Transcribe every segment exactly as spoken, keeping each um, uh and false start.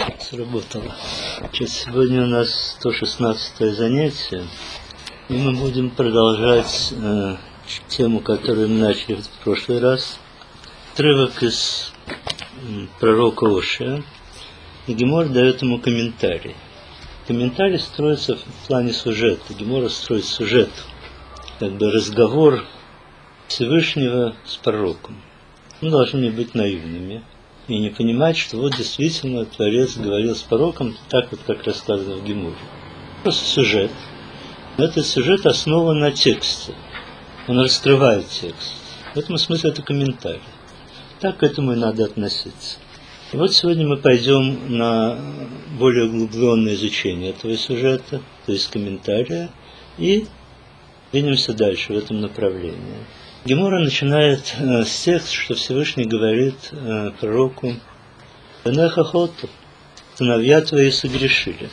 Сработало. Значит, сегодня у нас сто шестнадцатое занятие, и мы будем продолжать э, тему, которую мы начали в прошлый раз. Отрывок из э, пророка Ошия, и Гемора дает ему комментарий. Комментарий строится в плане сюжета. Гемора строит сюжет, как бы разговор Всевышнего с пророком. Мы должны не быть наивными и не понимать, что вот действительно Творец говорил с пророком так вот, как рассказано в Геморе. Просто сюжет. Но этот сюжет основан на тексте. Он раскрывает текст. В этом смысле это комментарий. Так к этому и надо относиться. И вот сегодня мы пойдем на более углубленное изучение этого сюжета, то есть комментария, и двинемся дальше в этом направлении. Гемора начинает э, с текста, что Всевышний говорит э, пророку: «Бенехахоту, сыновья твои согрешили».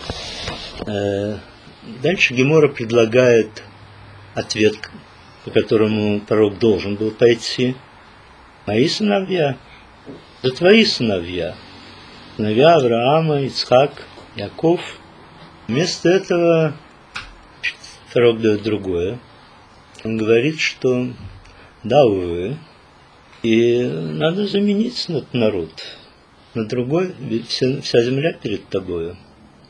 Э, дальше Гемора предлагает ответ, по которому пророк должен был пойти. «Мои сыновья, да твои сыновья, сыновья Авраама, Ицхак, Яков». Вместо этого пророк дает другое. Он говорит, что да, увы, и надо заменить этот народ на другой, ведь вся, вся земля перед тобою.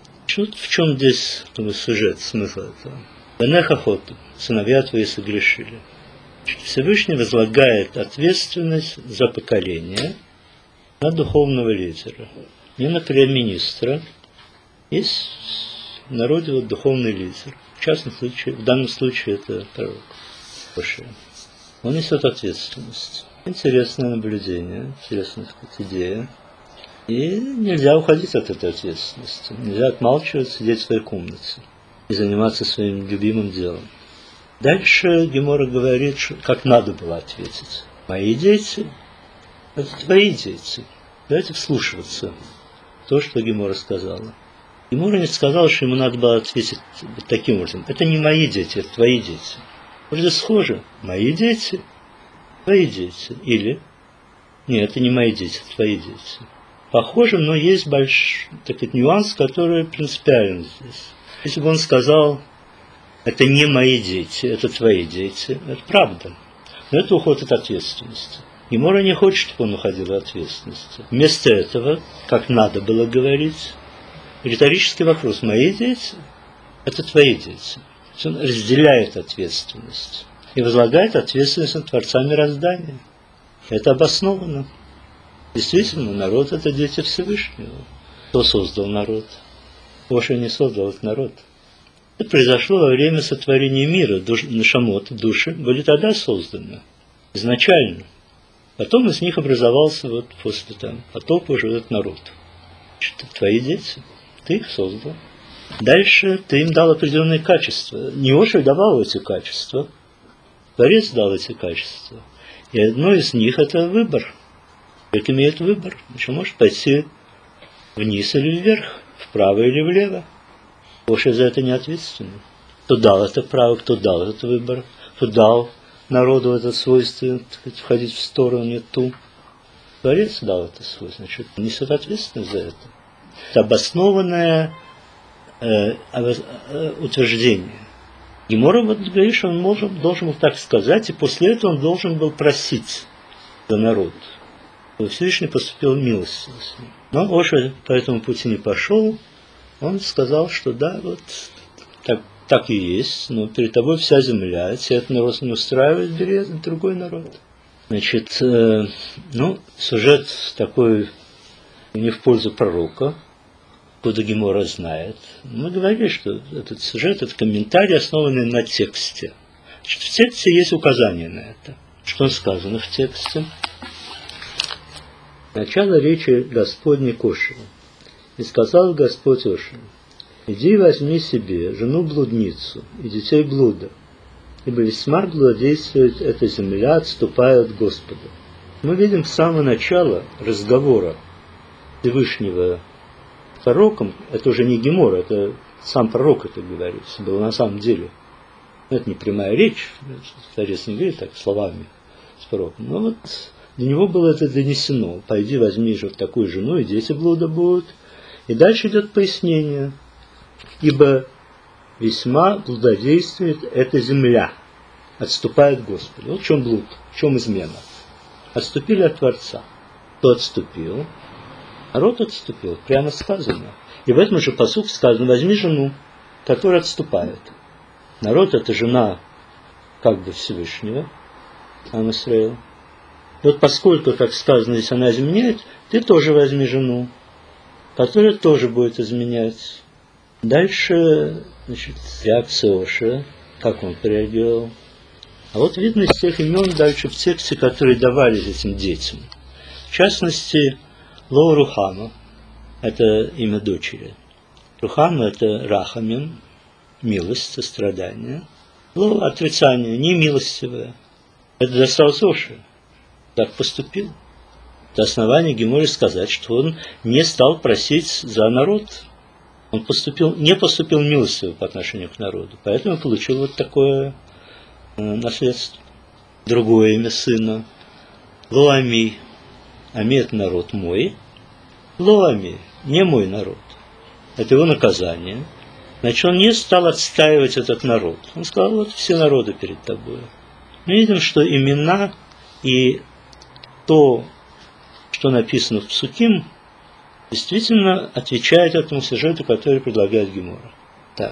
В чем здесь сюжет, смысл этого? «Бенехахоту, сыновья твои согрешили». Всевышний возлагает ответственность за поколение на духовного лидера, не на премьер-министра. Есть в народе вот духовный лидер. В частном случае, в данном случае это пророк Ошия. Он несет ответственность. Интересное наблюдение, интересная сказать, идея. И нельзя уходить от этой ответственности. Нельзя отмалчиваться, сидеть в своей комнате и заниматься своим любимым делом. Дальше Гемора говорит, как надо было ответить. Мои дети – это твои дети. Давайте вслушиваться в то, что Гемора сказала. Гемора не сказал, что ему надо было ответить таким образом: это не мои дети, это твои дети. Вроде схоже. Мои дети, твои дети. Или нет, это не мои дети, это твои дети. Похоже, но есть большой такой нюанс, который принципиален здесь. Если бы он сказал: это не мои дети, это твои дети, это правда. Но это уход от ответственности. Гемора не хочет, чтобы он уходил от ответственности. Вместо этого, как надо было говорить, риторический вопрос: мои дети – это твои дети. Он разделяет ответственность и возлагает ответственность на Творца мироздания. Это обосновано. Действительно, народ – это дети Всевышнего. Кто создал народ? Ошия не создал этот народ. Это произошло во время сотворения мира. Душ, нашамот, души, были тогда созданы. Изначально. Потом из них образовался вот после там, потопа уже этот народ. Это твои дети. Ты их создал. Дальше ты им дал определенные качества. Не Ошия давал эти качества. Творец дал эти качества. И одно из них – это выбор. Человек имеет выбор. Еще может пойти вниз или вверх, вправо или влево. Ошия за это не ответственен. Кто дал это право, кто дал этот выбор, кто дал народу это свойство, так сказать, входить в сторону не ту. Творец дал это свойство, значит, несет ответственность за это. Это обоснованное э, э, утверждение. Гемора вот говорит, что он должен, должен был так сказать, и после этого он должен был просить за народ. Всевышний поступил милостиво с ним. Но Ошия по этому пути не пошел. Он сказал, что да, вот так, так и есть, но перед тобой вся земля, тебя этот народ не устраивает, бери другой народ. Значит, э, ну, сюжет такой не в пользу пророка, куда Гемора знает. Мы говорили, что этот сюжет, этот комментарий, основанный на тексте. Значит, в тексте есть указание на это. Что сказано в тексте? Начало речи Господней к Ошию. «И сказал Господь Ошию: иди возьми себе жену-блудницу и детей блуда, ибо весьма блудодействует эта земля, отступая от Господа». Мы видим с самого начала разговора Всевышнего с пророком, это уже не Гемора, это сам пророк это говорит, было на самом деле. Это не прямая речь, Творец не говорит так словами с пророком, но вот Для него было это донесено. Пойди, возьми же такую жену, и дети блуда будут. И дальше идет пояснение. Ибо весьма блудодействует эта земля, отступает Господу. Вот в чем блуд, в чем измена. Отступили от Творца. Кто отступил? Народ отступил, прямо сказано. И в этом же пасуке сказано: возьми жену, которая отступает. Народ — это жена как бы Всевышнего, Ам Исраэль. Вот поскольку, как сказано, если она изменяет, ты тоже возьми жену, которая тоже будет изменять. Дальше, значит, реакция Оша, как он реагировал. А вот видно из тех имен дальше в тексте, которые давались этим детям. В частности, Ло Рухама, это имя дочери. Рухама — это Рахамин, милость, сострадание. Ло — отрицание, немилостивое. Это досталось Оше. Так поступил. Это основание Геморы сказать, что он не стал просить за народ. Он поступил, не поступил милостиво по отношению к народу. Поэтому получил вот такое э, наследство. Другое имя сына. Лоами. Ами — это народ мой. Лоами — не мой народ. Это его наказание. Значит, он не стал отстаивать этот народ. Он сказал: вот все народы перед тобой. Мы видим, что имена и то, что написано в Псуким, действительно отвечает этому сюжету, который предлагает Гемора. Так.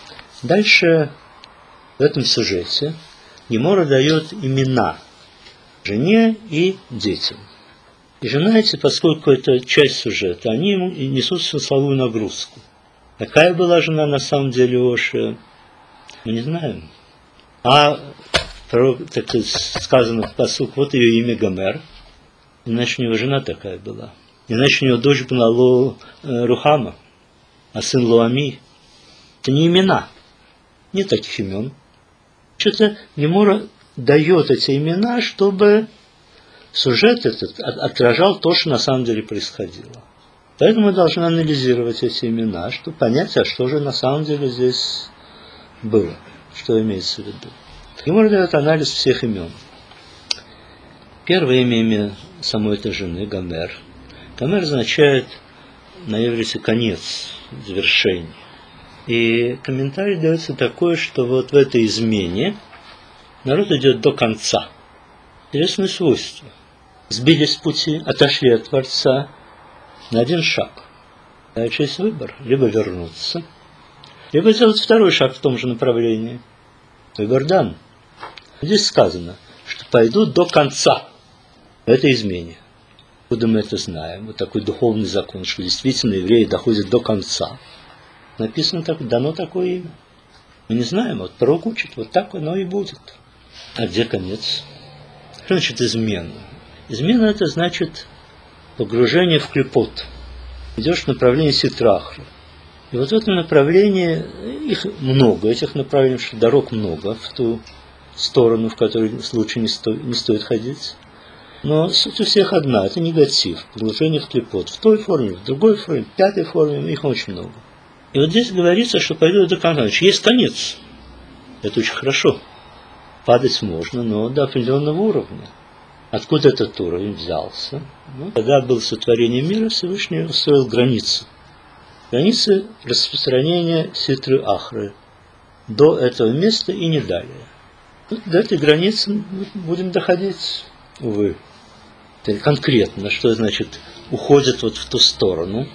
Дальше в этом сюжете Гемора дает имена жене и детям. И жена эти, поскольку это часть сюжета, они ему несут смысловую нагрузку. Какая была жена на самом деле Оши, мы не знаем. А так сказано в пасуке: вот ее имя Гомер. Иначе у него жена такая была. Иначе у него дочь была Ло Рухама, а сын Лоами. Это не имена. Нет таких имен. Что-то Гемора дает эти имена, чтобы сюжет этот отражал то, что на самом деле происходило. Поэтому мы должны анализировать эти имена, чтобы понять, а что же на самом деле здесь было, что имеется в виду. Гемора дает анализ всех имен. Первое имя, имя самой этой жены, Гомер. Гомер означает на иврите конец, завершение. И комментарий дается такой, что вот в этой измене народ идет до конца. Интересное свойство. Сбились с пути, отошли от Творца на один шаг. Дальше есть выбор. Либо вернуться, либо сделать второй шаг в том же направлении. Выбор дан. Здесь сказано, что пойдут до конца в этой измене. Откуда мы это знаем? Вот такой духовный закон, что действительно евреи доходят до конца. Написано так, дано такое имя. Мы не знаем, вот пророк учит, вот так оно и будет. А где конец? Что значит измена? Измена — это значит погружение в клепот. Идешь в направлении ситрахра. И вот в этом направлении, их много, этих направлений, что дорог много в ту сторону, в которую лучше не, сто, не стоит ходить. Но суть у всех одна, это негатив, погружение в клепот. В той форме, в другой форме, в пятой форме, их очень много. И вот здесь говорится, что пойдут до конца. Значит, есть конец. Это очень хорошо. Падать можно, но до определенного уровня. Откуда этот уровень взялся? Ну, когда было сотворение мира, Всевышний устроил границы. Границы распространения ситры ахры. До этого места и не далее. Вот до этой границы мы будем доходить, увы. Это конкретно, что значит уходит вот в ту сторону.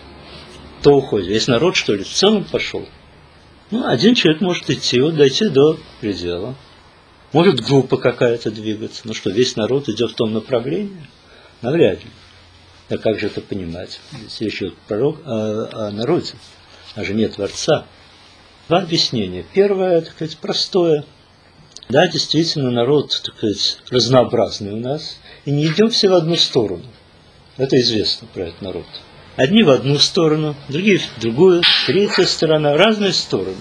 То уходит. Весь народ, что ли, в целом пошел? Ну, один человек может идти, вот дойти до предела. Может группа какая-то двигаться. Ну что, весь народ идет в том направлении? Навряд ли. Да как же это понимать? Здесь речь идет пророк, о, о народе, о жене Творца. Два объяснения. Первое, так сказать, простое. Да, действительно, народ, так сказать, разнообразный у нас. И не идем все в одну сторону. Это известно про этот народ. Одни в одну сторону, другие в другую, третья сторона, разные стороны.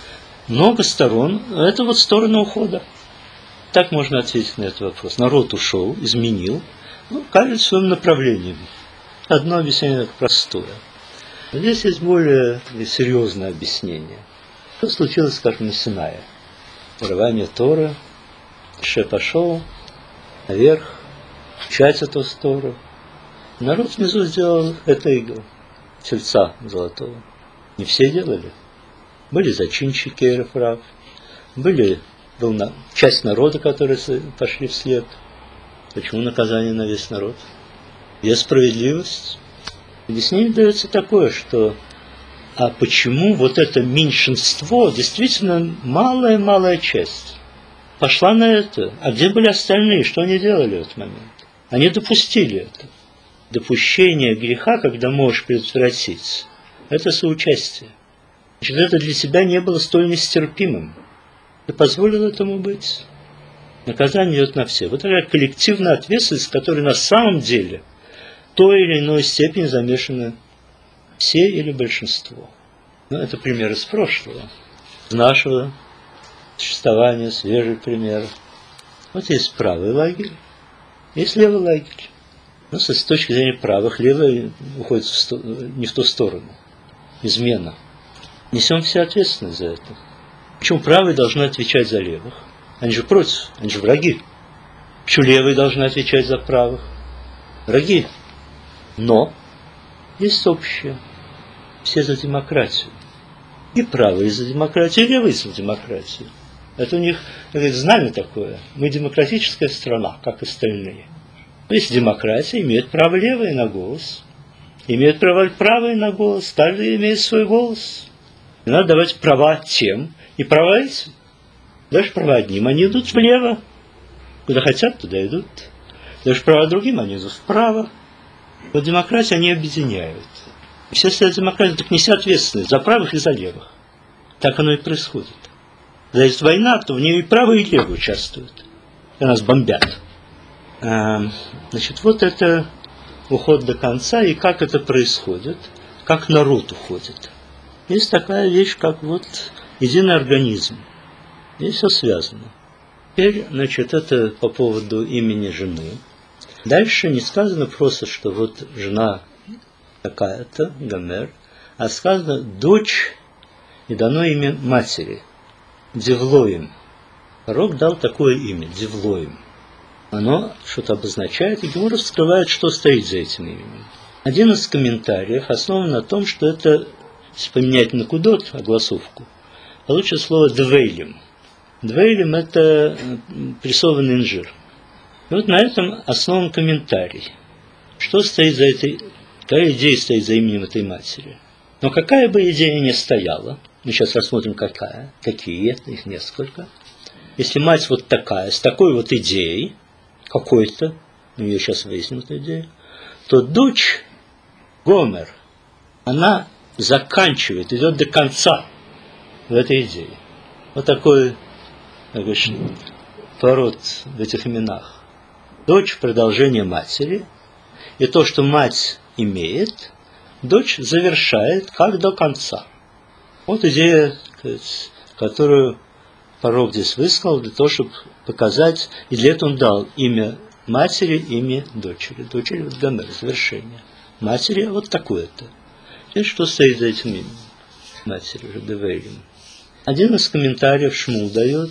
Много сторон, это вот сторона ухода. Так можно ответить на этот вопрос. Народ ушел, изменил, ну, каждый своим направлением. Одно объяснение простое. Но здесь есть более серьезное объяснение. Что случилось, скажем, на Синае? Дарование Торы. Моше пошел наверх, учать эту Тору. Народ внизу сделал это игл. тельца золотого. Не все делали. Были зачинщики эрефрав, были был на, часть народа, которые пошли вслед. Почему наказание на весь народ? Есть справедливость. Объяснение дается такое, что а почему вот это меньшинство, действительно малая-малая часть, пошла на это? А где были остальные? Что они делали в этот момент? Они допустили это. Допущение греха, когда можешь предотвратить, это соучастие. Значит, это для тебя не было столь нестерпимым. Ты позволил этому быть. Наказание идет на всех. Вот такая коллективная ответственность, в которой на самом деле в той или иной степени замешаны все или большинство. Ну, это пример из прошлого. Из нашего существования, свежий пример. Вот есть правый лагерь, есть левый лагерь. Ну, с точки зрения правых, левый уходит в сто... не в ту сторону. Измена. Несем все ответственность за это. Почему правые должны отвечать за левых? Они же против, они же враги. Почему левые должны отвечать за правых? Враги. Но есть общее. Все за демократию. И правые за демократию, и левые за демократию. Это у них, говорит, знамя такое. Мы демократическая страна, как остальные. То есть демократия имеет право левые на голос. Имеет право правые на голос. Каждый имеет свой голос. И надо давать права тем и права этим. Даже права одним, они идут влево. Куда хотят, туда идут. Даже права другим, они идут вправо. Вот демократию они объединяют. Все стоят демократии, так неси ответственность за правых и за левых. Так оно и происходит. Когда есть война, то в ней и правые, и левые участвуют. И нас бомбят. Значит, вот это уход до конца, и как это происходит, как народ уходит. Есть такая вещь, как вот единый организм. Здесь все связано. Теперь, значит, это по поводу имени жены. Дальше не сказано просто, что вот жена такая-то, Гомер, а сказано дочь, и дано имя матери, Девлоим. Пророк дал такое имя, Девлоим. Оно что-то обозначает, и Гемора вскрывает, что стоит за этим именем. Один из комментариев основан на том, что это, если поменять на кудот, огласовку, получится слово «двейлим». «Двейлим» – это прессованный инжир. И вот на этом основан комментарий. Что стоит за этой, какая идея стоит за именем этой матери? Но какая бы идея ни стояла, мы сейчас рассмотрим, какая, какие, их несколько. Если мать вот такая, с такой вот идеей, какой-то, мы ее сейчас выясним, эту идею, то дочь Гомер, она заканчивает, идет до конца в этой идее. Вот такой, как говоришь, поворот в этих именах. Дочь – продолжение матери, и то, что мать имеет, дочь завершает как до конца. Вот идея, которую пророк здесь высказал, для того, чтобы показать, и для этого он дал имя матери, имя дочери. Дочери – вот Гомер, завершение. Матери – вот такое-то. И что стоит за этим именем? Матери, уже Девейлим. Один из комментариев Шмул дает,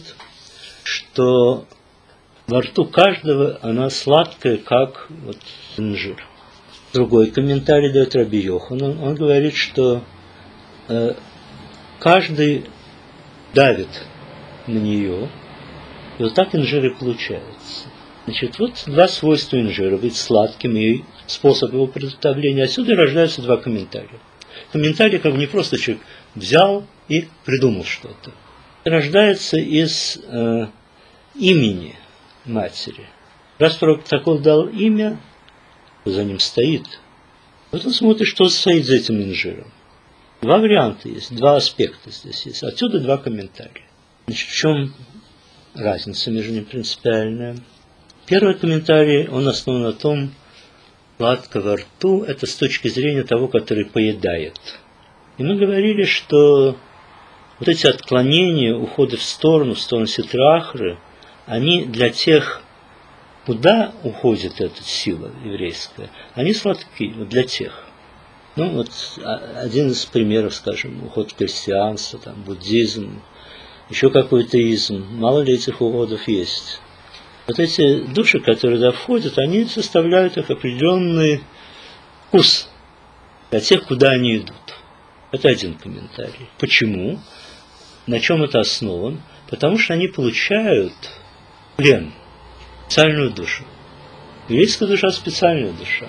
что во рту каждого она сладкая, как вот инжир. Другой комментарий дает Раби Йоханан. Он говорит, что э, каждый давит на нее, и вот так инжир и получается. Значит, вот два свойства инжира: быть сладким и способ его приготовления. Отсюда рождаются два комментария. Комментарий, как бы не просто человек взял и придумал что-то. Рождается из э, имени матери. Раз пророк такой дал имя, то за ним стоит. Вот он смотрит, что стоит за этим инжиром. Два варианта есть, два аспекта здесь есть. Отсюда два комментария. Значит, в чем разница между ними принципиальная? Первый комментарий, он основан на том, сладко во рту, это с точки зрения того, который поедает. И мы говорили, что вот эти отклонения, уходы в сторону, в сторону ситрахры, они для тех, куда уходит эта сила еврейская, они сладкие, вот для тех. Ну, вот один из примеров, скажем, уход в христианство, там, буддизм, еще какой-то изм. Мало ли этих уходов есть. Вот эти души, которые туда входят, они составляют их определенный вкус. для тех, куда они идут. Это один комментарий. Почему? На чем это основан? Потому что они получают плен, специальную душу. Еврейская душа – специальная душа.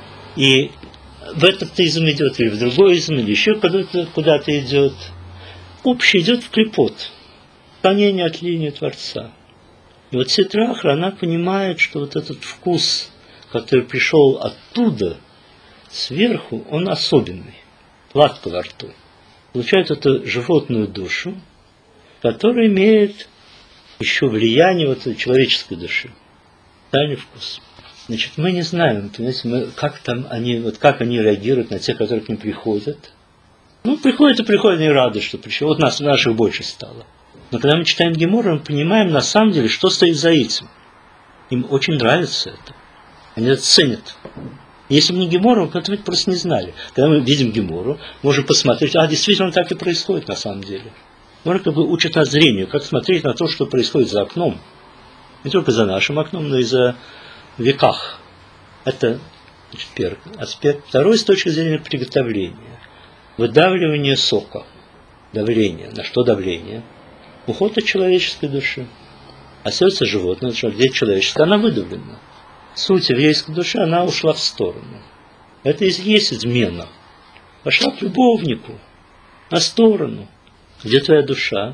И в этот изм идет, или в другой изм, или еще куда-то, куда-то идет. Общий идет в клипот, отклонение от линии Творца. И вот Ситра Ахра, она понимает, что вот этот вкус, который пришел оттуда, сверху, он особенный, сладко во рту. Получает эту животную душу, которая имеет еще влияние вот человеческой души. Тайный вкус. Значит, мы не знаем, понимаете, мы, как там они, вот как они реагируют на тех, которые к ним приходят. Ну, приходят и приходят, они рады, что пришли. Вот нас, наших больше стало. Но когда мы читаем Гемору, мы понимаем на самом деле, что стоит за этим. Им очень нравится это. Они это ценят. Если бы не Гемора, мы это просто не знали. Когда мы видим Гемору, можем посмотреть, а действительно так и происходит на самом деле. Гемора как бы учит нас зрению, как смотреть на то, что происходит за окном. Не только за нашим окном, но и за веках. Это, значит, первый аспект. Второй с точки зрения приготовления. Выдавливание сока. Давление. На что давление? Уход от человеческой души. А сердце животное, где человеческое, она выдавлена. Суть еврейской души, она ушла в сторону. Это и есть измена. Пошла к любовнику. На сторону. Где твоя душа?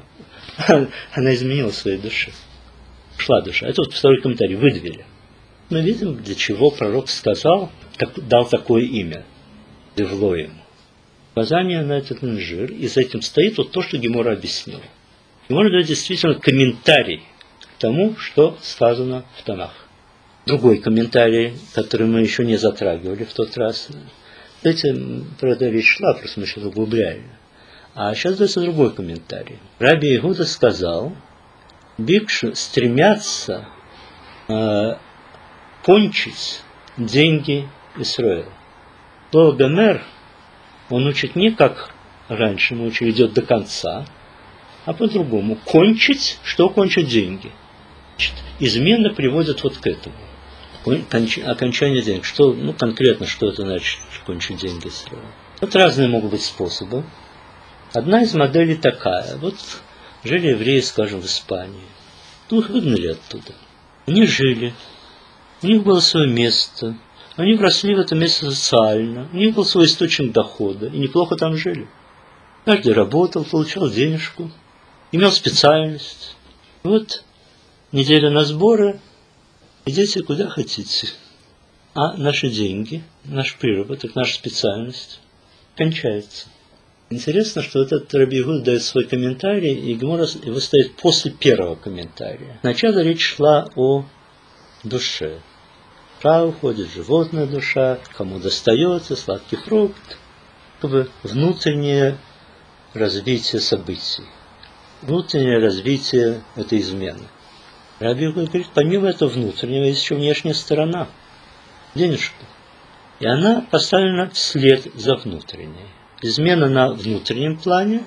Она изменила свою душу. Ушла душа. Это вот второй комментарий. Выдавили. Мы видим, для чего пророк сказал, так, дал такое имя. Девло ему. Указание на этот инжир. И за этим стоит вот то, что Гемора объяснил. Гемора дает действительно комментарий к тому, что сказано в Танах. Другой комментарий, который мы еще не затрагивали в тот раз. Этим, правда, речь шла, просто мы сейчас углубляли. А сейчас дается другой комментарий. Раби Игуда сказал, бикшу стремятся э, кончить деньги Исраэля. Слово гомер, он учит не как раньше мы учили, идет до конца, а по-другому. Кончить, что кончить деньги. Значит, измена приводит вот к этому. Окончание денег. Что, ну, конкретно, что это значит, кончить деньги Исраэля? Вот разные могут быть способы. Одна из моделей такая. Вот жили евреи, скажем, в Испании. Ну, их выгнали оттуда. Они жили. У них было свое место. Они вросли в это место социально. У них был свой источник дохода. И неплохо там жили. Каждый работал, получал денежку. Имел специальность. И вот неделя на сборы. Идите куда хотите. А наши деньги, наш приработок, наша специальность кончается. Интересно, что этот Раби Игуда дает свой комментарий, и Гемора его стоит после первого комментария. Сначала речь шла о душе. Душа уходит, животная душа, кому достается, сладкий фрукт, как бы внутреннее развитие событий, внутреннее развитие этой измены. Раби Игуда говорит, помимо этого внутреннего, есть еще внешняя сторона, денежка. И она поставлена вслед за внутренней. Измена на внутреннем плане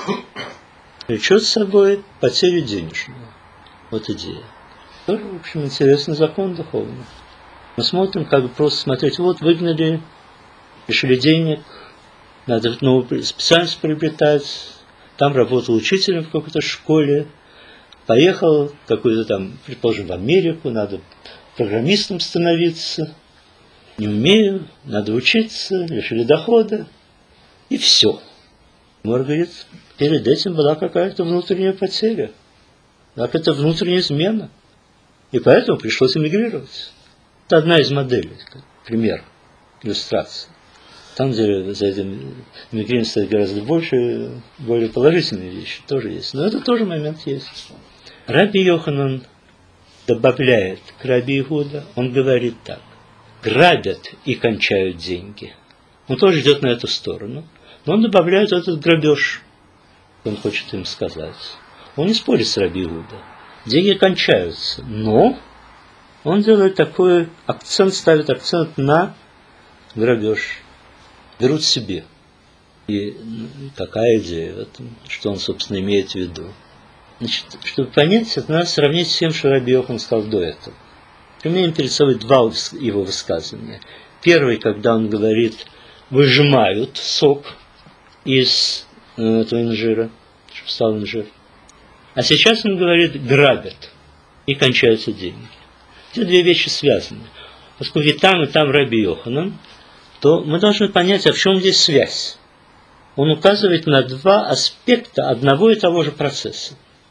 влечет с собой потерю денежную. Вот идея. Тоже, в общем, интересный закон духовный. Мы смотрим, как бы просто смотреть, вот выгнали, лишили денег, надо новую специальность приобретать, там работал учителем в какой-то школе, поехал какой-то там, предположим, в Америку, надо программистом становиться, не умею, надо учиться, лишили дохода, и все. Гемора говорит, перед этим была какая-то внутренняя потеря, какая-то внутренняя измена, и поэтому пришлось эмигрировать. Это одна из моделей, пример, иллюстрация. Там, где за этим эмигрированием стоит гораздо больше, более положительные вещи тоже есть. Но это тоже момент есть. Раби Йоханан добавляет к Раби Игуда, он говорит так. Грабят и кончают деньги. Он тоже идет на эту сторону. Но он добавляет этот грабеж. Он хочет им сказать. Он не спорит с Раби Игуда. Деньги кончаются. Но он делает такой акцент, ставит акцент на грабеж. Берут себе. И какая идея в этом? Что он, собственно, имеет в виду? Значит, чтобы понять, это надо сравнить с тем, что Раби Йохан сказал до этого. Мы имеем перед собой два его высказывания. Первый, когда он говорит выжимают сок из э, этого инжира, чтобы стал инжир. А сейчас он говорит, грабят, и кончаются деньги. Эти две вещи связаны. Поскольку и там, и там Раби Йоханан, то мы должны понять, а в чем здесь связь. Он указывает на два аспекта одного и того же процесса.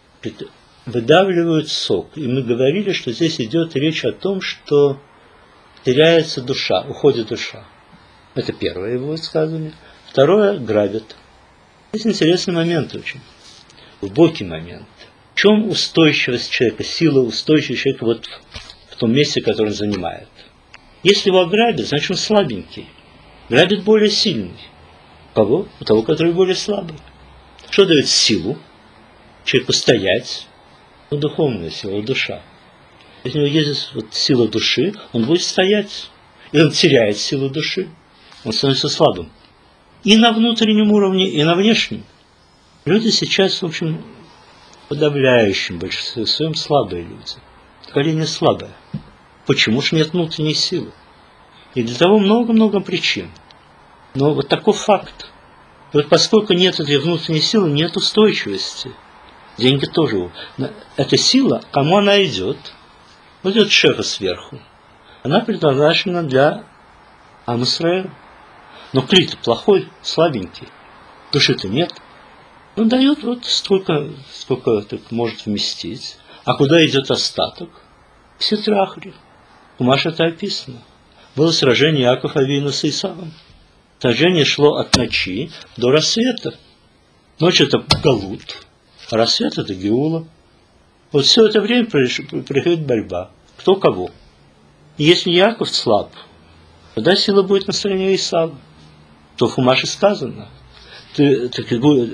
Выдавливают сок. И мы говорили, что здесь идет речь о том, что теряется душа, уходит душа. Это первое его высказывание. Второе, грабят. Здесь интересный момент очень. Глубокий момент. В чем устойчивость человека, сила устойчивости человека вот в том месте, которое он занимает? Если его ограбят, значит он слабенький. Грабит более сильный. У кого? У того, который более слабый. Что дает силу? Человеку стоять. Ну, духовная сила, душа. Если у него есть вот сила души, он будет стоять. И он теряет силу души. Он становится слабым. И на внутреннем уровне, и на внешнем. Люди сейчас, в общем, в подавляющем большинстве своем слабые люди. Поколение слабое. Почему же нет внутренней силы? И для того много-много причин. Но вот такой факт. И вот поскольку нет этой внутренней силы, нет устойчивости. Деньги тоже. Эта сила, кому она идет? Вот идет шефа сверху. Она предназначена для Ам Исраэля. Но клей-то плохой, слабенький. Души-то нет. Он дает вот столько, сколько так может вместить. А куда идет остаток? В Ситрахре. У Маши это описано. Было сражение Яков Авину с Исавом. Сражение шло от ночи до рассвета. Ночь это Галут, а рассвет это Геула. Вот все это время приходит борьба. Кто кого. И если Яков слаб, тогда сила будет на стороне Исава. То в Хумаше сказано. Ты, ты,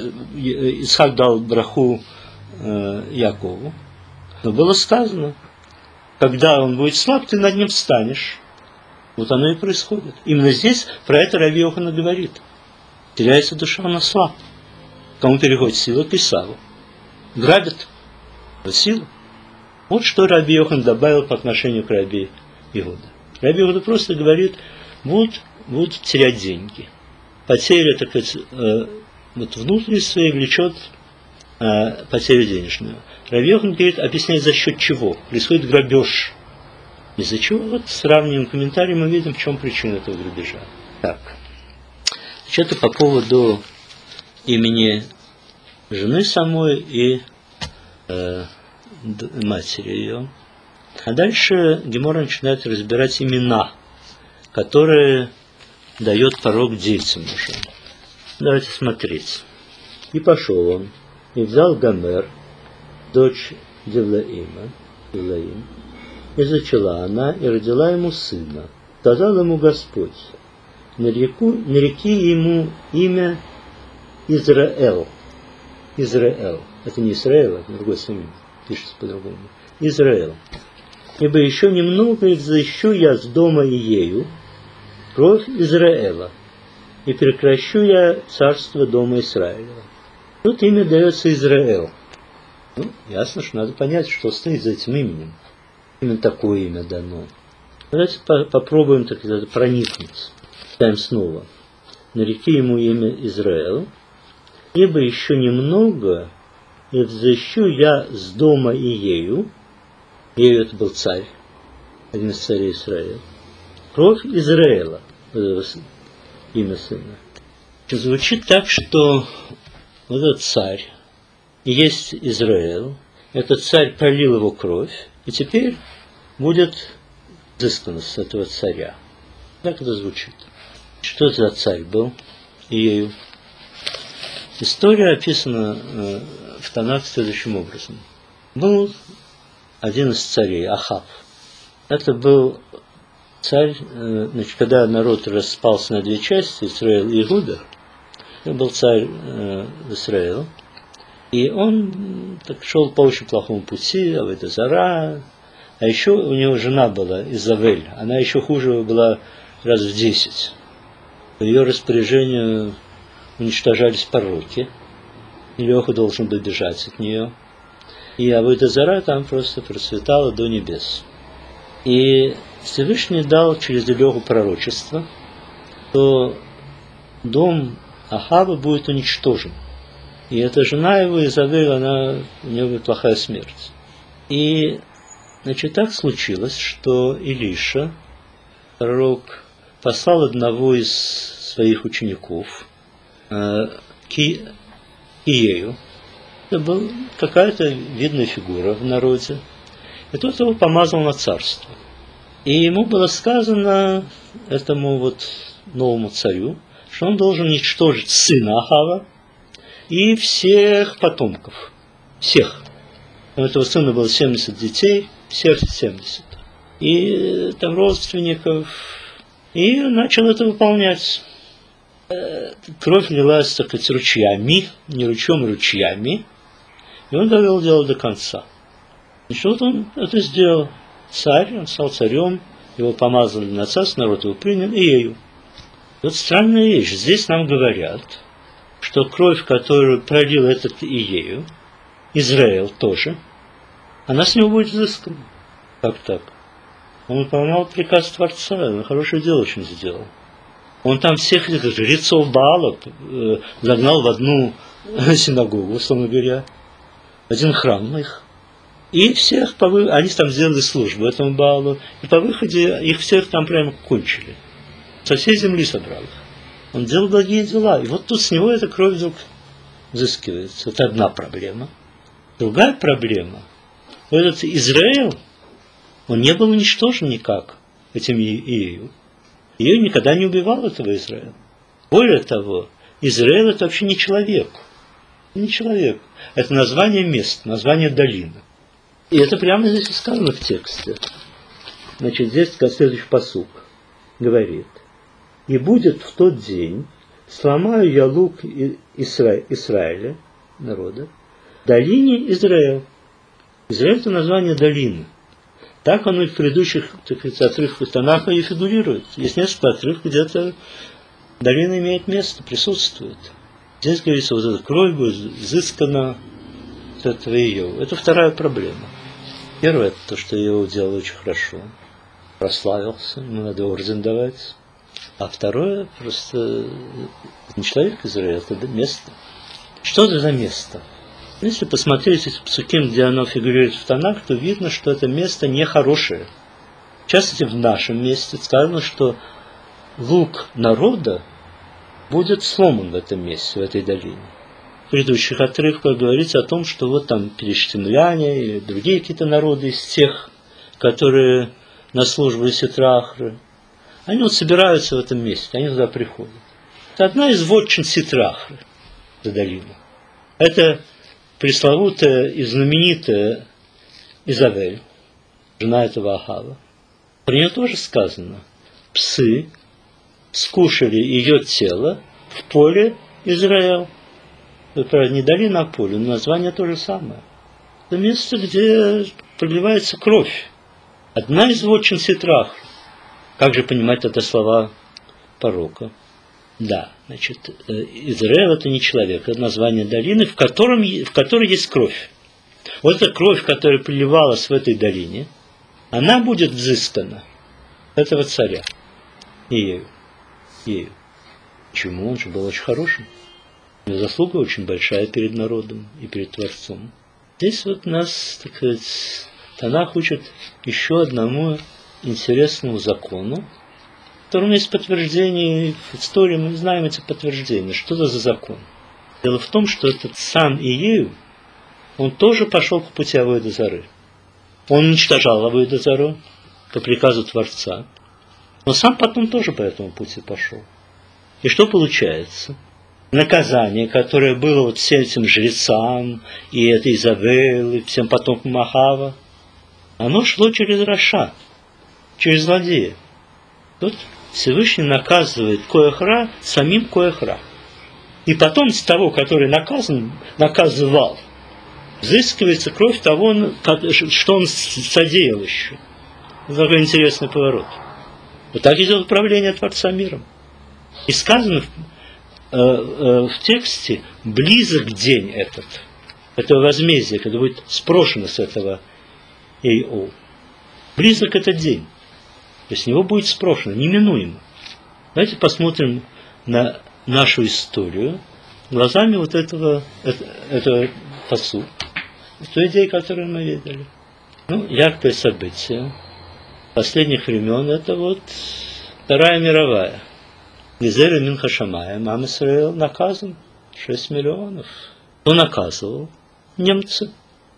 Исхак дал браху э, Якову. Но было сказано, когда он будет слаб, ты над ним встанешь. Вот оно и происходит. Именно здесь про это Раби Йоханан говорит. Теряется душа, она слаб. Кому переходит сила? К Исаву. Грабят силу. Вот что Раби Йоханан добавил по отношению к Раби Иуда. Раби Иуда просто говорит, будут, будут терять деньги. Потеря, так сказать, э, вот внутренне своей влечет э, потерю денежную. Раби Йоханан говорит, объясняет, за счет чего. Происходит грабеж. Из-за чего? Вот сравниваем комментарии, мы видим, в чем причина этого грабежа. Так. Что-то по поводу имени жены самой и э, матери ее. А дальше Гемора начинает разбирать имена, которые дает пророк детям уже. Давайте смотреть. И пошел он, и взял Гомер, дочь Девлаима, Девлаим, и зачала она, и родила ему сына. Сказал ему Господь, нареку, нареки ему имя Израэл. Израэл. Это не Израэл, это другой самим, пишется по-другому. Израэл. Ибо еще немного и взыщу я с дома Иею кровь Израэла, и прекращу я царство дома Израилева. Тут имя дается Израэл. Ну, ясно, что надо понять, что стоит за этим именем. Именно такое имя дано. Давайте по- попробуем так сказать, проникнуть. Читаем снова. Нареки ему имя Израэл, ибо еще немного, и взыщу я с дома Иею. Иею это был царь, один из царей Израиля. Кровь Израэла, имя сына. Звучит так, что вот этот царь, и есть Израиль, этот царь пролил его кровь, и теперь будет взыскано с этого царя. Так это звучит. Что это за царь был? Иею. История описана э, в Танах следующим образом. Был один из царей, Ахав. Это был царь, э, значит, когда народ распался на две части, Израиль и Иуда, это был царь э, Израиля. И он так шел по очень плохому пути, авойда зара. А еще у него жена была, Изавель. Она еще хуже была раз в десять. По ее распоряжению уничтожались пророки. Илеха должен был бежать от нее. И авойда зара там просто процветала до небес. И Всевышний дал через Илеху пророчество, что дом Ахава будет уничтожен. И эта жена его, Изавель, она, у нее будет плохая смерть. И, значит, так случилось, что Илиша, пророк, послал одного из своих учеников э, к Иею. Это была какая-то видная фигура в народе. И тот его помазал на царство. И ему было сказано, этому вот новому царю, что он должен уничтожить сына Ахава и всех потомков. Всех. У этого сына было семьдесят детей, всех семьдесят. И там родственников. И начал это выполнять. Кровь лилась, так сказать, ручьями, не ручьем, ручьями. И он довел дело до конца. И что вот он это сделал? Царь, он стал царем, его помазали на царство, народ его принял, и ею. Вот странная вещь. Здесь нам говорят, что кровь, которую пролил этот Иею, Израиль тоже, она с него будет взыскана. Как так? Он выполнял приказ Творца, он хорошее дело очень сделал. Он там всех этих жрецов Баала э, загнал в одну синагогу, условно говоря, в один храм их. И всех, по вы... они там сделали службу этому Баалу, и по выходе их всех там прямо кончили. Со всей земли собрал их. Он делал благие дела. И вот тут с него эта кровь вдруг взыскивается. Это одна проблема. Другая проблема. Вот этот Израиль, он не был уничтожен никак этим Иею. Иею никогда не убивал этого Израиля. Более того, Израиль это вообще не человек. Не человек. Это название места, название долины. И это прямо здесь и сказано в тексте. Значит, здесь следующий пасук говорит. И будет в тот день, сломаю я лук Исра... Израиля, народа, долине Израиль. Израиль это название долины. Так оно и в предыдущих, так сказать, отрывках Танаха и фигурирует. Есть несколько отрывков, где-то долина имеет место, присутствует. Здесь говорится, вот эта кровь будет взыскана от этого Иова. Это вторая проблема. Первое, это то, что Иов делал очень хорошо. Прославился, ему надо орден давать. А второе, просто не человек Израиля, это место. Что это за место? Если посмотреть эти псуким, где оно фигурирует в Танах, то видно, что это место нехорошее. В частности, в нашем месте сказано, что лук народа будет сломан в этом месте, в этой долине. В предыдущих отрывках говорится о том, что вот там перещемляне или другие какие-то народы из тех, которые на службу Ситрахры, они вот собираются в этом месте, они туда приходят. Это одна из вотчин Ситрахры, за долину. Это пресловутая и знаменитая Изавель, жена этого Ахава. Про нее тоже сказано. Псы скушали ее тело в поле Израиль. Это не долина, а поле, но название то же самое. Это место, где проливается кровь. Одна из вотчин Ситрах. Как же понимать это слова пророка? Да, значит, Израиль это не человек, это название долины, в, котором, в которой есть кровь. Вот эта кровь, которая проливалась в этой долине, она будет взыскана этого царя. Иею. Иею. Почему? Он же был очень хорошим. У него заслуга очень большая перед народом и перед Творцом. Здесь вот нас, так сказать, Танах учит еще одному интересному закону, в котором есть подтверждение в истории, мы знаем эти подтверждения. Что это за закон? Дело в том, что этот сам Иею, он тоже пошел по пути Авойда Зары. Он уничтожал Авойда Зару по приказу Творца, но сам потом тоже по этому пути пошел. И что получается? Наказание, которое было вот всем этим жрецам, и этой Изавель, и всем потомкам Ахава, оно шло через Раша, через злодея. Тут Всевышний наказывает Коэхра самим Коэхра. И потом с того, который наказан, наказывал, взыскивается кровь того, что он содеял еще. Это такой интересный поворот. Вот так идет управление Творца миром. И сказано в, э, э, в тексте, близок день этот, этого возмездия, когда будет спрошено с этого Ио. Близок этот день. То есть с него будет спрошено, неминуемо. Давайте посмотрим на нашу историю глазами вот этого, этого посу, той идеи, которую мы видели. Ну, яркое событие последних времен — это вот Вторая мировая. Гизера Минха Шамая, Ам Исраэль наказан шесть миллионов. Кто наказывал? Немцы.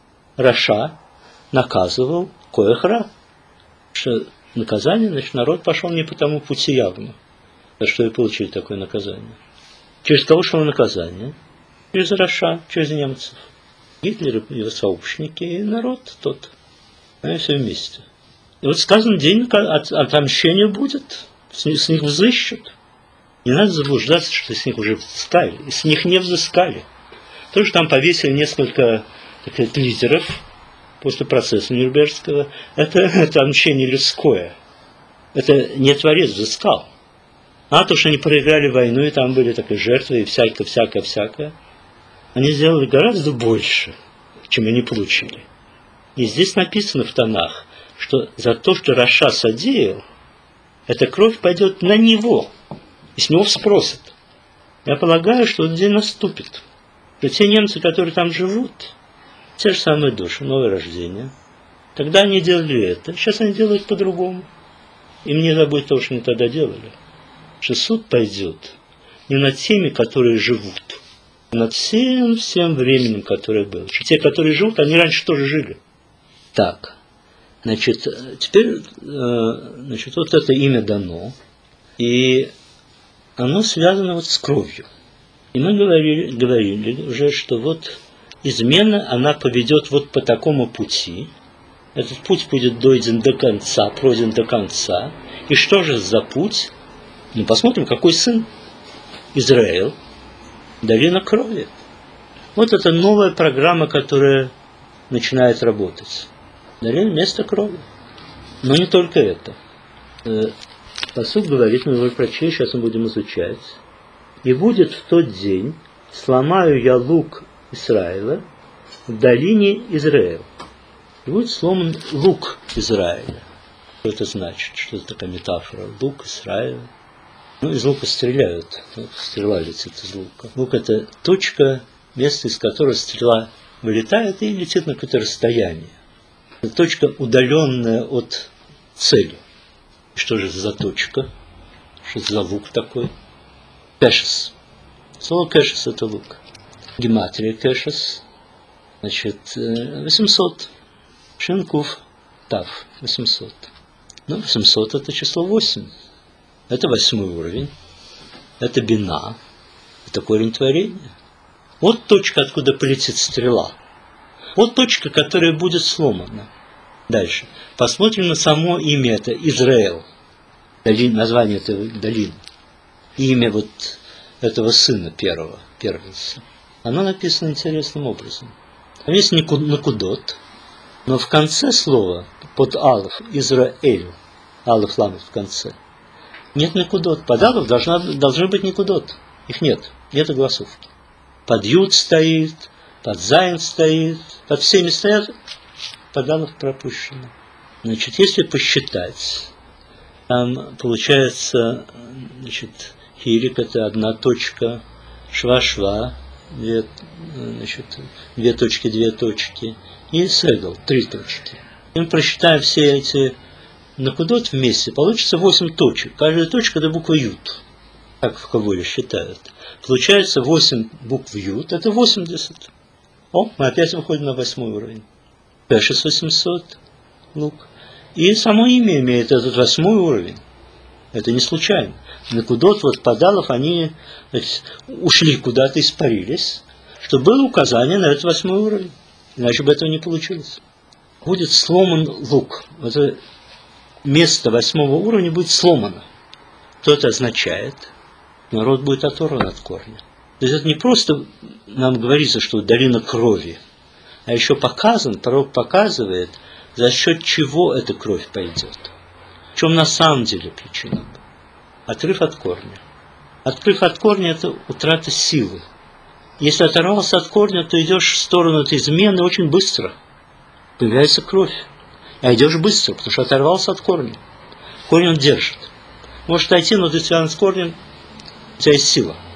Раша наказывал Коэхра. Что наказание, значит, народ пошел не по тому пути явно, за что и получили такое наказание. Через кого шло наказание? Через Раша, через немцев. Гитлер и его сообщники, и народ тот. Они все вместе. И вот сказан, день отомщения будет. С них, с них взыщут. Не надо заблуждаться, что с них уже взыскали. И с них не взыскали. Тоже там повесили несколько так сказать, лидеров после процесса Нюрнбергского. Это, это отмщение людское. Это не Творец взыскал. А то, что они проиграли войну, и там были такие жертвы, и всякое, всякое, всякое. Они сделали гораздо больше, чем они получили. И здесь написано в Танах, что за то, что Раша содеял, эта кровь пойдет на него, и с него спросят. Я полагаю, что этот день наступит. Что те немцы, которые там живут, те же самые души, новое рождение. Тогда они делали это, сейчас они делают по-другому. Им не забыть того, что они тогда делали. Что суд пойдет не над теми, которые живут, а над всем, всем временем, которое было. Что те, которые живут, они раньше тоже жили. Так. Значит, теперь, значит, вот это имя дано, и оно связано вот с кровью. И мы говорили, говорили уже, что вот измена, она поведет вот по такому пути. Этот путь будет дойден до конца, пройден до конца. И что же за путь? Ну, посмотрим, какой сын Израиль, долина крови. Вот это новая программа, которая начинает работать. Долина место крови. Но не только это. Пасук говорит, мы его прочли, сейчас мы будем изучать. И будет в тот день, сломаю я лук Израиля в долине Израиля. И будет сломан лук Израиля. Что это значит? Что это такая метафора? Лук Израиля. Ну, из лука стреляют. Стрела летит из лука. Лук — это точка, место, из которого стрела вылетает и летит на какое-то расстояние. Это точка, удаленная от цели. Что же это за точка? Что это за лук такой? Кэшес. Слово кэшес — это лук. Гематрия кэшес. Значит, восемьсот. Шинкув тав. восемьсот. Ну, восемьсот — это число восемь. Это восьмой уровень. Это бина. Это корень творения. Вот точка, откуда полетит стрела. Вот точка, которая будет сломана. Дальше. Посмотрим на само имя это Израиль. Долин, название этой долины. Имя вот этого сына первого, первенца. Оно написано интересным образом. Там есть накудот, но в конце слова под алф Израиль, алф ламет в конце, нет накудот. Под алф должна, должны быть накудот. Их нет. Нет огласовки. Под ют стоит, под зайн стоит, под всеми стоят, под алф пропущено. Значит, если посчитать, там получается, значит, хирик — это одна точка, шва-шва, две, значит, две точки, две точки, и сегл, три точки. И мы просчитаем все эти накудот вместе, получится восемь точек. Каждая точка — это буква ют, как в Кабуле считают. Получается восемь букв ют, это восемьдесят. О, мы опять выходим на восьмой уровень. Пешес восемьсот, лук. И само имя имеет этот восьмой уровень. Это не случайно. Накудот, вот подалов, они, значит, ушли куда-то, испарились, чтобы было указание на этот восьмой уровень. Иначе бы этого не получилось. Будет сломан лук. Это место восьмого уровня будет сломано. Что это означает? Народ будет оторван от корня. То есть это не просто нам говорится, что долина крови, а еще показан, пророк показывает, за счет чего эта кровь пойдет. В чем на самом деле причина? Отрыв от корня. Отрыв от корня – это утрата силы. Если оторвался от корня, то идешь в сторону этой измены очень быстро. Появляется кровь. А идешь быстро, потому что оторвался от корня. Корень он держит. Может отойти, но ты связан с корнем, у тебя есть сила.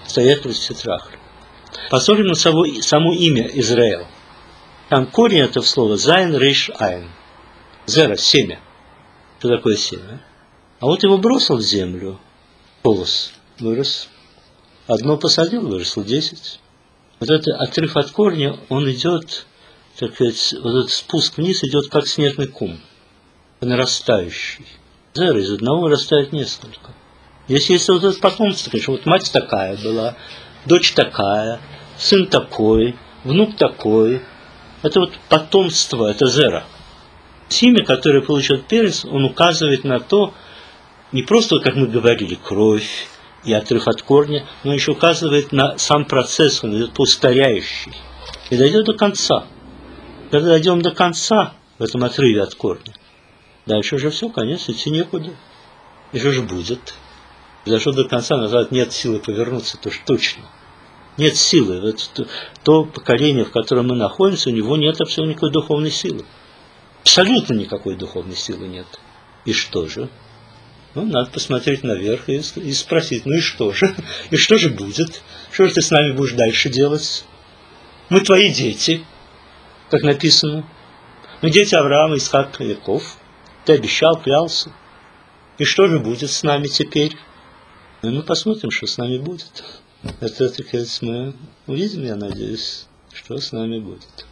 стоятель Ситрахли. Посмотрим на само, само имя Израиль. Там корень этого слова Зайн Рейш Айн. Зера, семя. Что такое семя? А вот его бросил в землю. Полос вырос. Одно посадил, выросло десять. Вот этот отрыв от корня, он идет, так сказать, вот этот спуск вниз идет как снежный ком. Нарастающий. Зера из одного вырастает несколько. Если есть вот это потомство, конечно, вот мать такая была, дочь такая, сын такой, внук такой. Это вот потомство, это зера. Имя, которое получил первенец, он указывает на то, не просто, как мы говорили, кровь и отрыв от корня, но еще указывает на сам процесс, он идет ускоряющий. И дойдет до конца. Когда дойдем до конца в этом отрыве от корня, дальше уже все, конец, идти некуда. И что же будет? Дошел до конца, назад нет силы повернуться, то что точно. Нет силы. Вот то, то поколение, в котором мы находимся, у него нет абсолютно никакой духовной силы. Абсолютно никакой духовной силы нет. И что же? Ну, надо посмотреть наверх и, и спросить, ну и что же? И что же будет? Что же ты с нами будешь дальше делать? Мы твои дети, как написано. Мы дети Авраама, Исхака, Яков. Ты обещал, клялся. И что же будет с нами теперь? Ну, мы посмотрим, что с нами будет. Это, так сказать, мы увидим, я надеюсь, что с нами будет.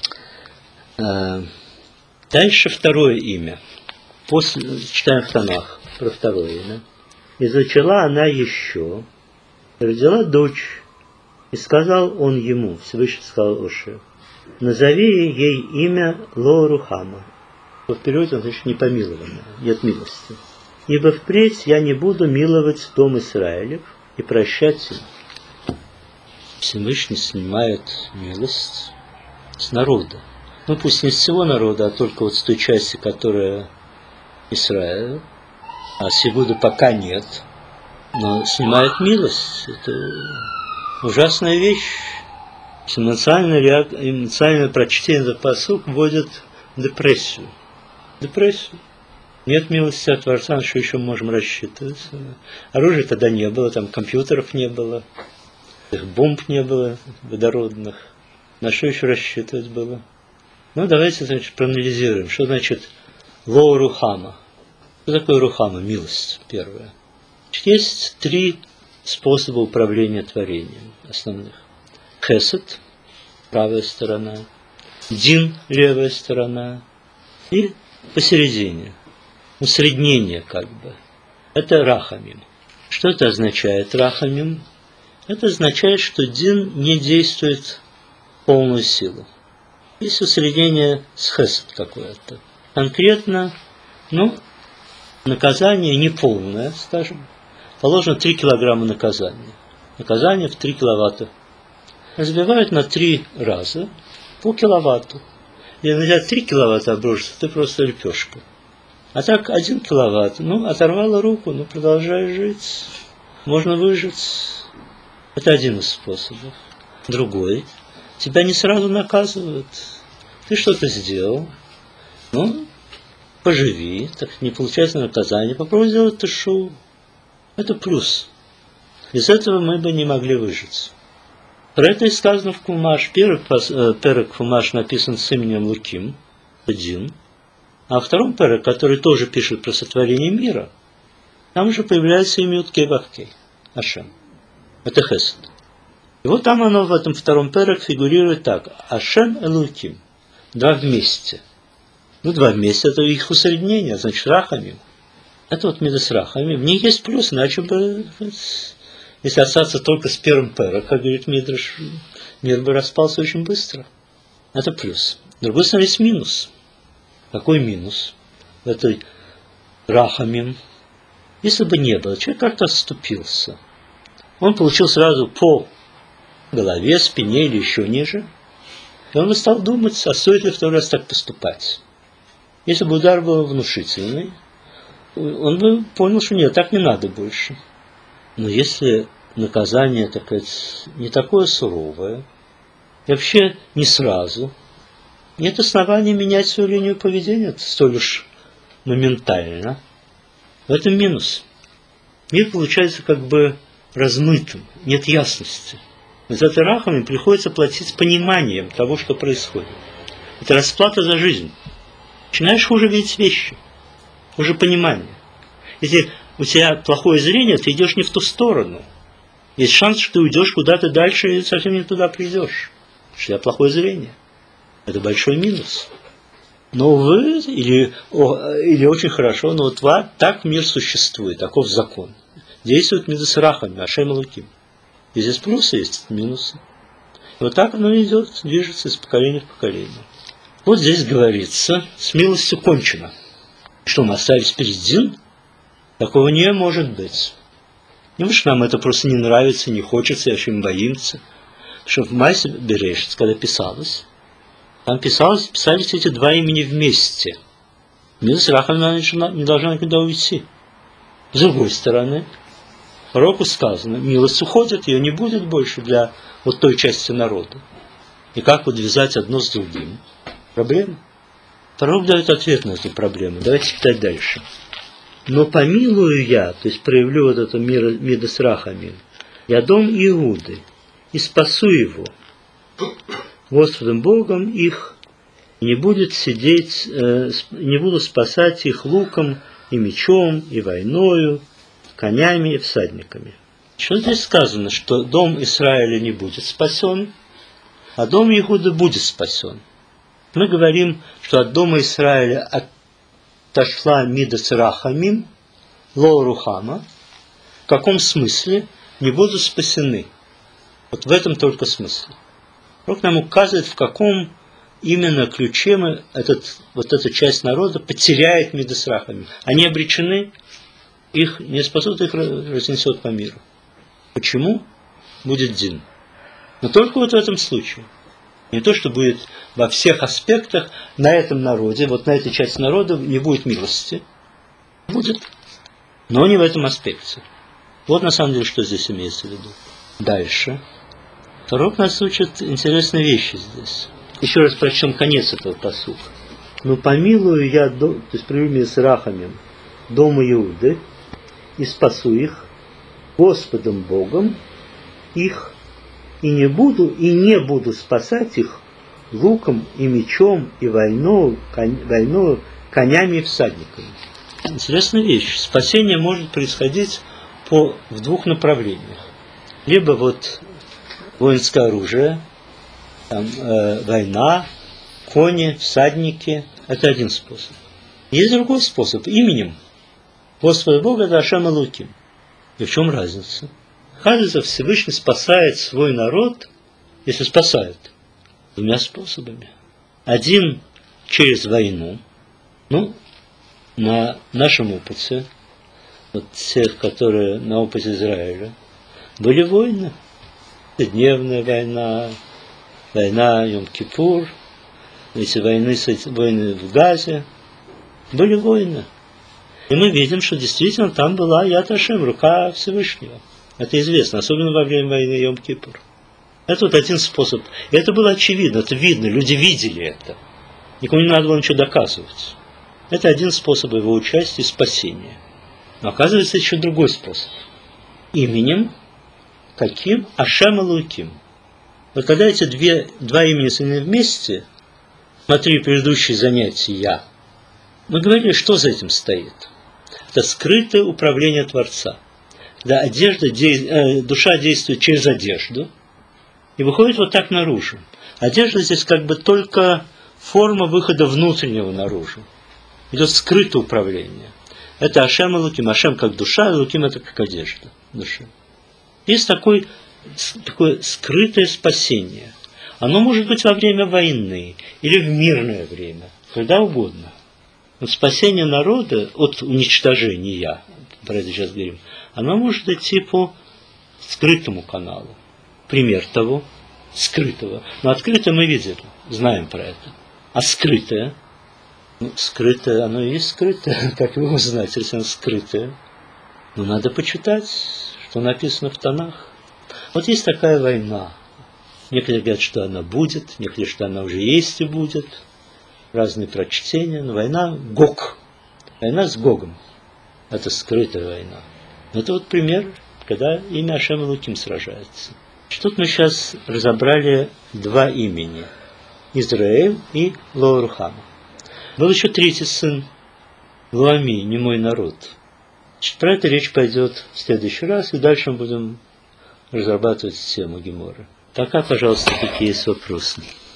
А, дальше второе имя. После, читаем в Танах про второе имя. «И зачала она еще, родила дочь, и сказал он ему», Всевышний сказал Оше, «назови ей имя Ло-Рухама». В переводе он значит непомилованная, нет милости. «Ибо впредь я не буду миловать дом Израилев и прощать им». Всевышний снимает милость с народа. Ну, пусть не с всего народа, а только вот с той части, которая Израиль. А с Иуда пока нет. Но снимает милость. Это ужасная вещь. Эмоциональное, реак... эмоциональное прочтение за посук вводит в депрессию. Депрессию. Нет милости от Творца, на что еще можем рассчитывать? Оружия тогда не было, там компьютеров не было, бомб не было водородных. На что еще рассчитывать было? Ну, давайте, значит, проанализируем, что значит Ло Рухама. Что такое Рухама? Милость, первая. Значит, есть три способа управления творением основных. Хесед, правая сторона, Дин, левая сторона, и посередине. Усреднение, как бы. Это рахамим. Что это означает, рахамим? Это означает, что дин не действует в полную силу. Есть усреднение с хесед какое-то. Конкретно, ну, наказание неполное, скажем. Положено три килограмма наказания. Наказание в три киловатта. Разбивают на три раза по киловатту. Если нельзя три киловатта обрушиться, ты просто лепешка. А так один киловатт, ну, оторвала руку, ну, продолжай жить. Можно выжить. Это один из способов. Другой. Тебя не сразу наказывают. Ты что-то сделал. Ну, поживи. Так не получается наказание. Попробуй сделать тешу. Это плюс. Без этого мы бы не могли выжить. Про это и сказано в Хумаш. Первый перек Хумаш написан с именем Луким. Один. А во втором перек, который тоже пишет про сотворение мира, там уже появляется имя Юд-Кей-Вав-Кей, Ашем. Это Хесед. И вот там оно в этом втором перек фигурирует так. Ашем Элуким. Два вместе. Ну, два вместе, это их усреднение, значит, рахамим. Это вот мидас рахамим. В них есть плюс, иначе бы, если остаться только с первым перек, как говорит Мидраш, мир бы распался очень быстро. Это плюс. С другой стороны, есть минус. Какой минус в этой рахамим? Если бы не было, человек как-то отступился. Он получил сразу по голове, спине или еще ниже. И он бы стал думать, а стоит ли второй раз так поступать. Если бы удар был внушительный, он бы понял, что нет, так не надо больше. Но если наказание, так сказать, не такое суровое, и вообще не сразу, нет оснований менять свою линию поведения столь уж моментально. В этом минус. Мир получается как бы размытым, нет ясности. За это рахамим приходится платить пониманием того, что происходит. Это расплата за жизнь. Начинаешь хуже видеть вещи, хуже понимание. Если у тебя плохое зрение, ты идешь не в ту сторону. Есть шанс, что ты уйдешь куда-то дальше и совсем не туда придешь. Потому что у тебя плохое зрение. Это большой минус. Но вы, или, о, или очень хорошо, но вот ва, так мир существует, таков закон. Действует мидас рахамим, ашем элоким. И здесь плюсы есть, минусы. И вот так оно идет, движется из поколения в поколение. Вот здесь говорится, с милостью кончено. Что мы оставили перед дин? Такого не может быть. Не потому что нам это просто не нравится, не хочется, вообще мы боимся. Что в Майсе Берешит, когда писалось, там писалось, писались эти два имени вместе. Милость рахамим не должна никуда уйти. С другой стороны, пророку сказано, милость уходит, ее не будет больше для вот той части народа. И как подвязать одно с другим? Проблема. Пророк дает ответ на эту проблему. Давайте читать дальше. Но помилую я, то есть проявлю вот это мидас рахамим, я дом Иуды, и спасу его Господом Богом их, и не будет сидеть, э, не буду спасать их луком и мечом, и войною, конями и всадниками. Что здесь сказано, что дом Израиля не будет спасен, а дом Иуды будет спасен. Мы говорим, что от дома Израиля отошла мидас рахамим, ло рухама. В каком смысле? Не будут спасены. Вот в этом только смысле. Пророк нам указывает, в каком именно ключе мы этот, вот эта часть народа потеряет мидас рахамим. Они обречены, их не спасут, их разнесет по миру. Почему? Будет дин. Но только вот в этом случае. Не то, что будет во всех аспектах на этом народе, вот на этой части народа не будет милости. Будет, но не в этом аспекте. Вот на самом деле, что здесь имеется в виду. Дальше. Пророк нас учит интересные вещи здесь. Еще раз прочтем конец этого пасука. Но помилую я, то есть приведу с рахамим, дому Иуды, и спасу их Господом Богом их, и не буду, и не буду спасать их луком и мечом, и войною, конь, войною конями и всадниками. Интересная вещь. Спасение может происходить по, в двух направлениях. Либо вот воинское оружие, там, э, война, кони, всадники. Это один способ. Есть другой способ. Именем Господа Бога — это Ашем Элоким. И в чем разница? Оказывается, Всевышний спасает свой народ, если спасает, двумя способами. Один через войну. Ну, на нашем опыте, вот тех, которые на опыте Израиля, были войны. Дневная война, война Йом-Кипур, эти войны, войны в Газе. Были войны. И мы видим, что действительно там была Яд Ашем, рука Всевышнего. Это известно, особенно во время войны Йом-Кипур. Это вот один способ. И это было очевидно, это видно, люди видели это. Никому не надо было ничего доказывать. Это один способ его участия и спасения. Но оказывается еще другой способ. Именем каким? Ашем Элоким. Вот когда эти две, два имени соединены вместе, смотри предыдущие занятия я, мы говорили, что за этим стоит. Это скрытое управление Творца. Да, одежда, де, душа действует через одежду и выходит вот так наружу. Одежда здесь как бы только форма выхода внутреннего наружу. Идет скрытое управление. Это Ашем Элоким. Ашем как душа, Элоким это как одежда души. Есть такой, такое скрытое спасение. Оно может быть во время войны или в мирное время, когда угодно. Вот спасение народа от уничтожения, про это сейчас говорим, оно может идти по скрытому каналу. Пример того, скрытого. Но открытое мы видели, знаем про это. А скрытое, ну, скрытое, оно и есть скрытое, как вы узнаете, если оно скрытое. Но надо почитать, что написано в Танах. Вот есть такая война. Некоторые говорят, что она будет, некоторые, что она уже есть и будет. Разные прочтения. Но война Гог. Война с Гогом. Это скрытая война. Это вот пример, когда имя Ашем Элоким сражается. Тут мы сейчас разобрали два имени – Израиль и Ло-Рухама. Был еще третий сын – Луами, не мой народ. Про это речь пойдет в следующий раз, и дальше мы будем разрабатывать тему Геморы. Пока, пожалуйста, какие есть вопросы.